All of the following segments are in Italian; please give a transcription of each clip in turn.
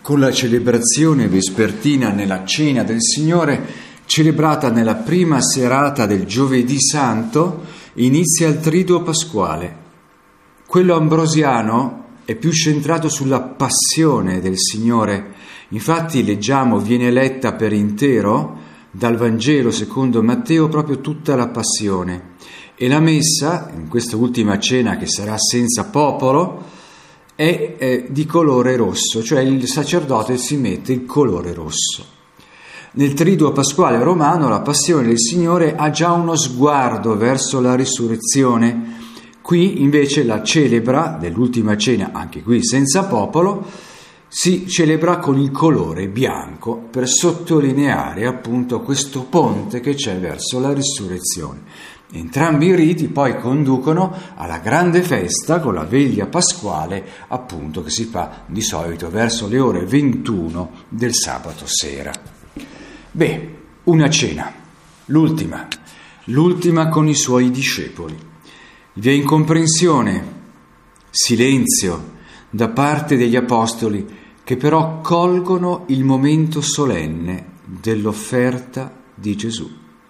con la celebrazione vespertina nella Cena del Signore, celebrata nella prima serata del Giovedì Santo, inizia il Triduo Pasquale. Quello ambrosiano è più centrato sulla passione del Signore. Infatti leggiamo, viene letta per intero dal Vangelo secondo Matteo proprio tutta la passione. E la messa, in questa ultima cena che sarà senza popolo, è di colore rosso, cioè il sacerdote si mette il colore rosso. Nel Triduo Pasquale romano la passione del Signore ha già uno sguardo verso la risurrezione. Qui invece la celebra dell'ultima cena, anche qui senza popolo, si celebra con il colore bianco per sottolineare appunto questo ponte che c'è verso la risurrezione. Entrambi i riti poi conducono alla grande festa con la veglia pasquale, appunto, che si fa di solito verso le ore 21 del sabato sera. Beh, una cena, l'ultima con i suoi discepoli. Vi è incomprensione, silenzio da parte degli apostoli, che però colgono il momento solenne dell'offerta di Gesù.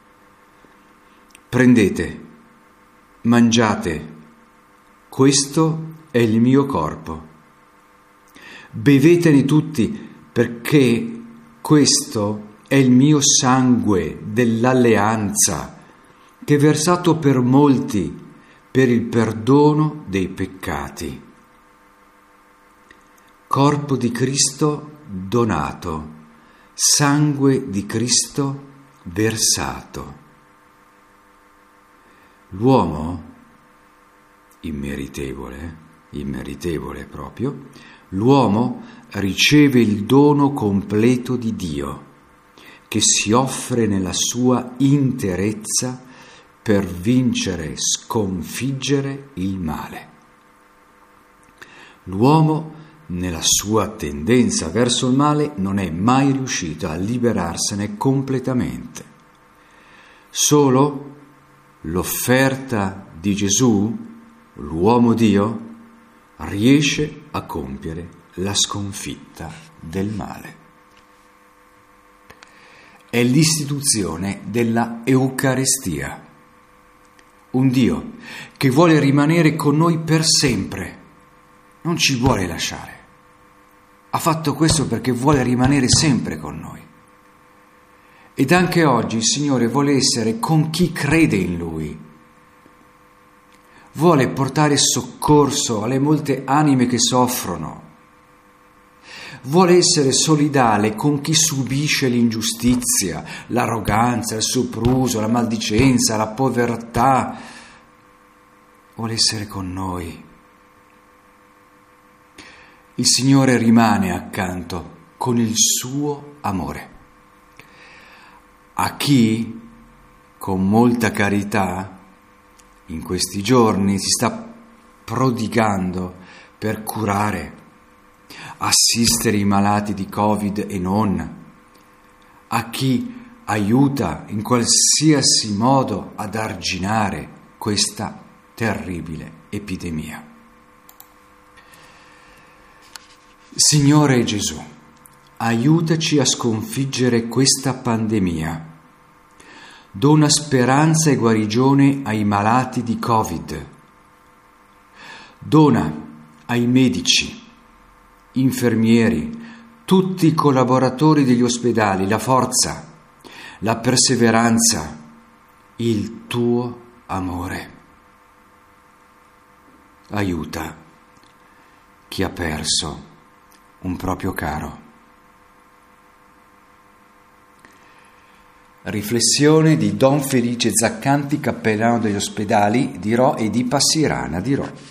Prendete, mangiate, questo è il mio corpo. Bevetene tutti, perché questo è il mio sangue dell'alleanza, che è versato per molti per il perdono dei peccati. Corpo di Cristo donato, sangue di Cristo versato. L'uomo, immeritevole proprio, l'uomo riceve il dono completo di Dio, che si offre nella sua interezza per vincere, sconfiggere il male. L'uomo, nella sua tendenza verso il male, non è mai riuscito a liberarsene completamente. Solo l'offerta di Gesù, l'uomo Dio, riesce a compiere la sconfitta del male. È l'istituzione della Eucaristia. Un Dio che vuole rimanere con noi per sempre, non ci vuole lasciare. Ha fatto questo perché vuole rimanere sempre con noi. Ed anche oggi il Signore vuole essere con chi crede in Lui. Vuole portare soccorso alle molte anime che soffrono. Vuole essere solidale con chi subisce l'ingiustizia, l'arroganza, il sopruso, la maldicenza, la povertà. Vuole essere con noi. Il Signore rimane accanto con il suo amore. A chi, con molta carità, in questi giorni si sta prodigando per curare, assistere i malati di Covid e non, a chi aiuta in qualsiasi modo ad arginare questa terribile epidemia. Signore Gesù, aiutaci a sconfiggere questa pandemia. Dona speranza e guarigione ai malati di Covid. Dona ai medici, infermieri, tutti i collaboratori degli ospedali la forza, la perseveranza, il tuo amore. Aiuta chi ha perso un proprio caro. Riflessione di Don Felice Zaccanti, cappellano degli ospedali di Rho e di Passirana di Rho.